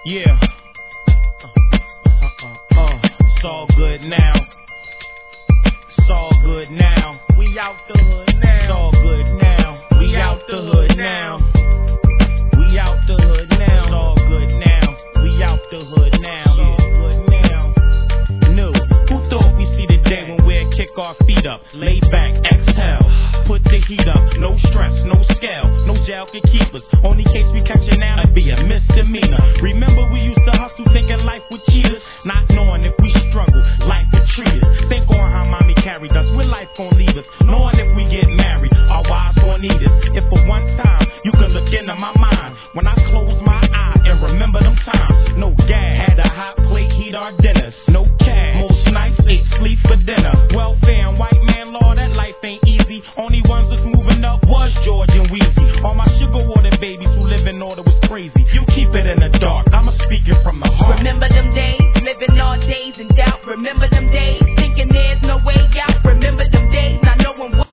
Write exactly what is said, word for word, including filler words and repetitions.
Yeah. Uh, uh, uh, uh. It's all good now. It's all good now. We out the hood now. It's all good now. We out the hood now. We out the hood now. It's all good now. We out the hood now. It's all good now. New. Who thought we see the day when we'll kick our feet up, lay back, exhale, put the heat up, no stress, no scale, no jail can keep us. Only case we catch it now, it'd be a misdemeanor. Remember we used to hustle thinking life would cheat us, not knowing if we struggle, life would treat us. Think on how mommy carried us, where life gon' leave us, knowing if we get married, our wives gon' need us. If for one time you can look into my mind, when I close my eye and remember them times, no gas, had a hot plate, heat our dinners, no cash, most nights ate sleep for dinner. Welfare and white man law, that life ain't easy. Only ones that's moving up was George and Weezy. All my sugar water babies who live in order was crazy. You keep it in the dark, I'ma speak it from the heart. Remember them days, living all days in doubt. Remember